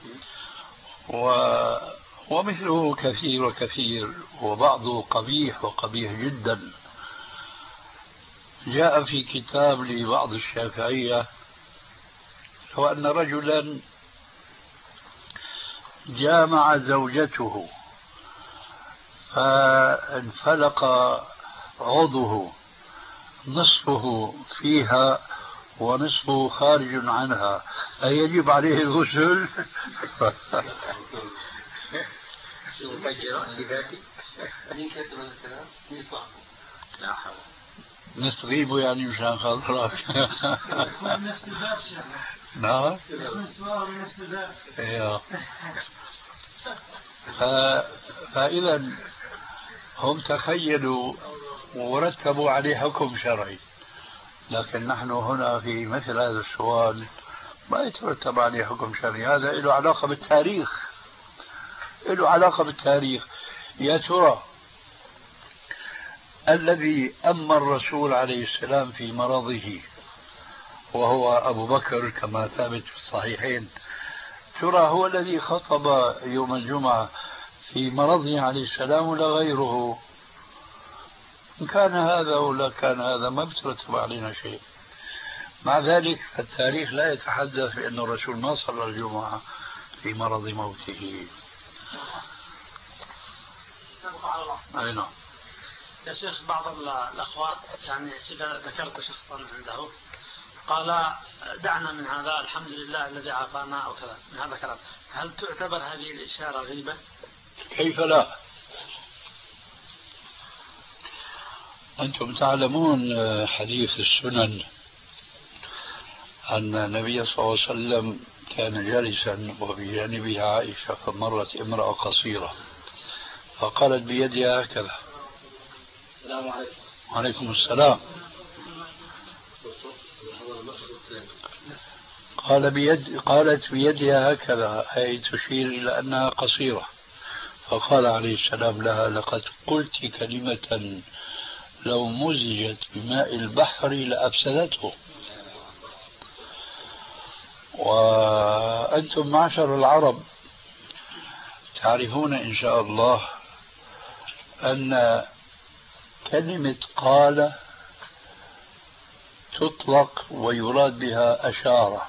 ومثله كثير وكثير، وبعضه قبيح وقبيح جدا. جاء في كتاب لبعض الشافعية هو أن رجلا جامع زوجته فانفلق عضوه، نصفه فيها ونصفه خارج عنها، أيجب عليه الغسل؟ نستغيبه يعني مشان خاطرك. نعم. فإذا هم تخيلوا ورتبوا عليه حكم شرعي، لكن نحن هنا في مثل هذا السؤال ما يترتب عليه حكم شرعي. هذا له علاقة بالتاريخ، له علاقة بالتاريخ. يا ترى الذي أما الرسول عليه السلام في مرضه وهو أبو بكر كما ثابت في الصحيحين، ترى هو الذي خطب يوم الجمعة في مرضه عليه السلام ولا غيره؟ إن كان هذا ولا كان هذا ما بترتب علينا شيء. مع ذلك التاريخ لا يتحدث بأن الرسول ما صلى الجمعة في مرض موته. أي نعم. يا شيخ، بعض الأخوة يعني إذا ذكرت شخصا عنده قال دعنا من هذا، الحمد لله الذي عافانا أو كذا من هذا الكلام، هل تعتبر هذه الإشارة غيبة؟ كيف لا؟ أنتم تعلمون حديث السنن أن النبي صلى الله عليه وسلم كان جالسا وبجانبه عائشة، فمرت امرأة قصيرة فقالت بيدها هكذا. السلام عليكم. وعليكم السلام. قالت بيدها هكذا، أي تشير إلى أنها قصيرة. فقال عليه السلام لها: لقد قلت كلمة لو مزجت بماء البحر لأفسدته. وأنتم معشر العرب تعرفون إن شاء الله أن كلمة قال تطلق ويراد بها أشارة،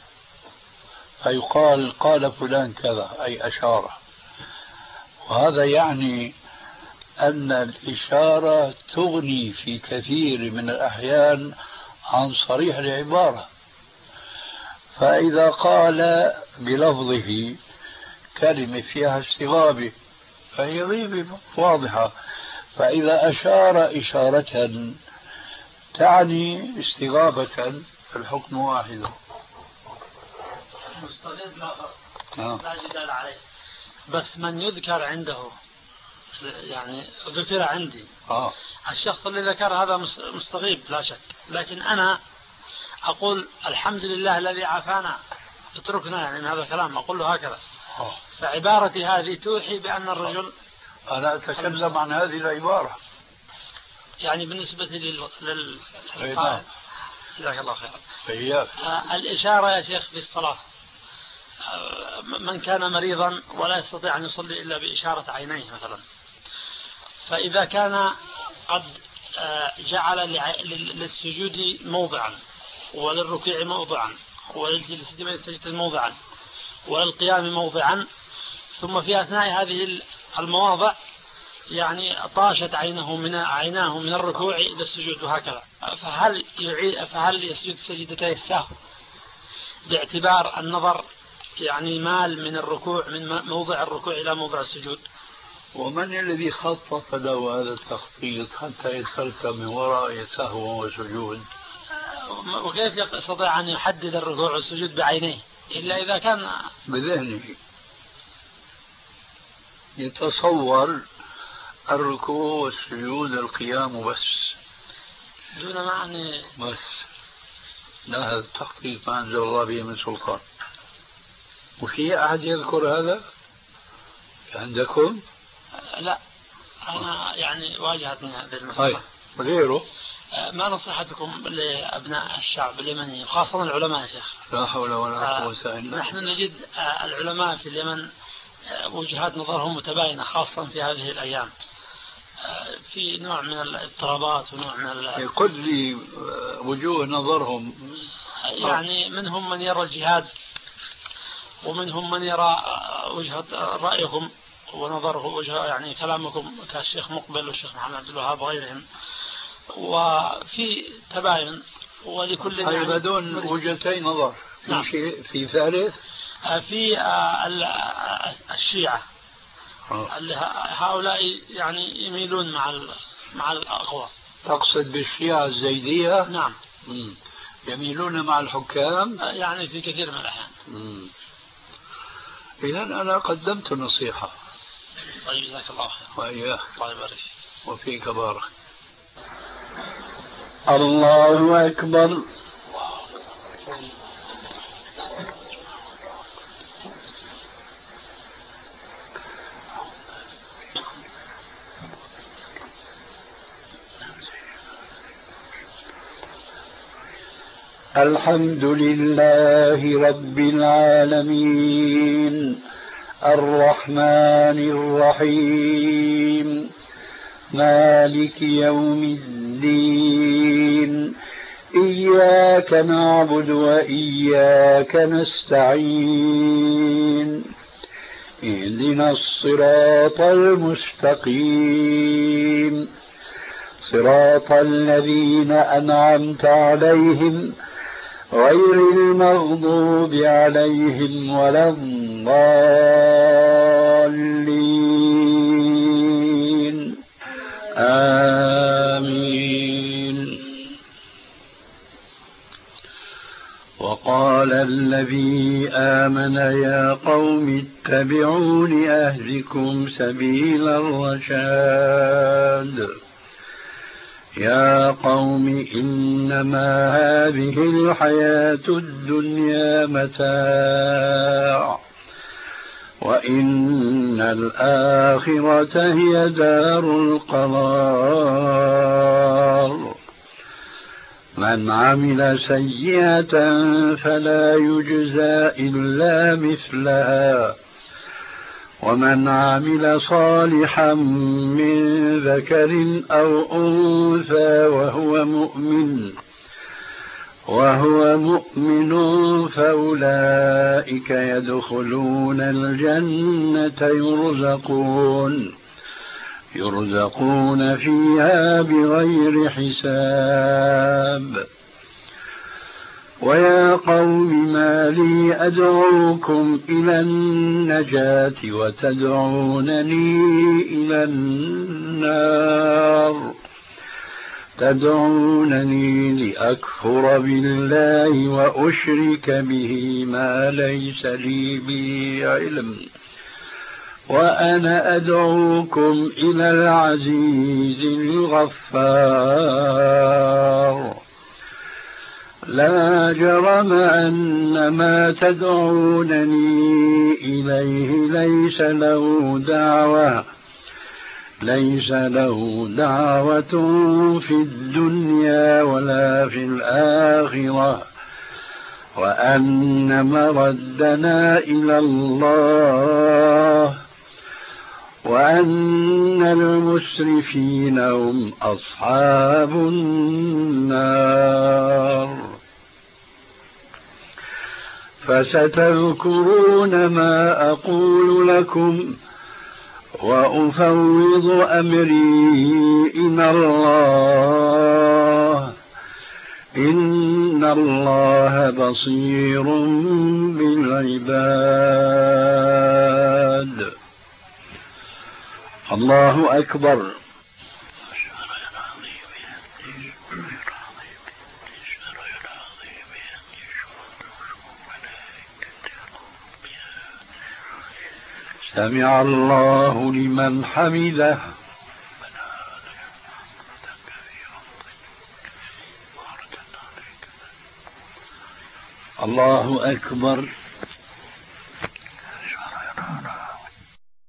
فيقال قال فلان كذا أي أشارة. وهذا يعني أن الإشارة تغني في كثير من الأحيان عن صريح العبارة. فإذا قال بلفظه كلمة فيها استغابة فهي غيبة واضحة، فإذا أشار إشارة تعني استغابة فالحكم واحد. مستغيب لا جدال عليه، بس من يذكر عنده يعني ذكر عندي الشخص اللي ذكر هذا مستغيب لا شك، لكن أنا أقول الحمد لله الذي عافانا، اتركنا يعني من هذا الكلام، أقول له هكذا. فعبارتي هذه توحي بأن الرجل، أنا أتكلم عن هذه العبارة يعني بالنسبة للقائد. جزاك الله خير. الإشارة يا شيخ في الصلاة، من كان مريضا ولا يستطيع أن يصلي إلا بإشارة عينيه مثلا، فإذا كان قد جعل للسجود موضعا وللركوع موضعا وللجلسة بين السجدتين موضعا وللقيام موضعا، ثم في أثناء هذه المواضع يعني طاشت عيناه من الركوع إلى السجود وهكذا، فهل يسجد سجدتي السهو باعتبار النظر يعني مال من الركوع من موضع الركوع إلى موضع السجود؟ ومن الذي خطط له هذا التخطيط حتى يدخلك من وراء سهو وسجود؟ وكيف يستطيع أن يحدد الركوع والسجود بعينيه إلا إذا كان بذهنه يتصور الركوع والسجود القيام بس دون معنى بس لا، هذا التخطيط ما أنزل الله به من سلطان. وفي أحد يذكر هذا عندكم؟ لا، أنا يعني واجهتني هذه المسألة. غيره؟ ما نصيحتكم لأبناء الشعب اليمني خاصة العلماء يا شيخ؟ لا حول ولا قوة إلا بالله. نحن نجد العلماء في اليمن وجهات نظرهم متباينة خاصة في هذه الأيام، في نوع من الاضطرابات ونوع من قل لي وجوه نظرهم. يعني منهم من يرى الجهاد، ومنهم من يرى وجهة رأيكم ونظره وجهة يعني كلامكم كالشيخ مقبل والشيخ محمد عبد الوهاب وغيرهم، وفي تباين ولكل يعني بدون وجهتين نظر. نعم. في شيء في ثالث، في الشيعة هؤلاء يعني يميلون مع الأقوى. تقصد بالشيعة الزيدية؟ نعم. يميلون مع الحكام يعني في كثير من الأحيان. إذن أنا قدمت نصيحة. طيب جزاك الله خير. وإياك. الله يبارك فيك. وفيك بارك. الله أكبر. الحمد لله رب العالمين الرحمن الرحيم مالك يوم الدين إياك نعبد وإياك نستعين اهدنا الصراط المستقيم صراط الذين أنعمت عليهم غير المغضوب عليهم ولا الضالين آمين. وقال الذي آمن يا قوم اتبعون أهدكم سبيل الرشاد يا قوم إنما هذه الحياة الدنيا متاع وإن الآخرة هي دار القرار من عمل سيئة فلا يجزى إلا مثلها ومن عمل صالحا من ذكر أو أنثى وهو مؤمن فأولئك يدخلون الجنة يرزقون فيها بغير حساب. ويا قوم ما لي أدعوكم إلى النجاة وتدعونني إلى النار تدعونني لأكفر بالله وأشرك به ما ليس لي به علم وأنا أدعوكم إلى العزيز الغفار. لا جرم أن ما تدعونني إليه ليس له دعوة في الدنيا ولا في الآخرة وأن مردنا إلى الله وأن المسرفين هم أصحاب النار. فستذكرون ما أقول لكم وأفوض أمري إلى الله إن الله بصير بالعباد. الله أكبر. سمع الله لمن حمده. الله أكبر.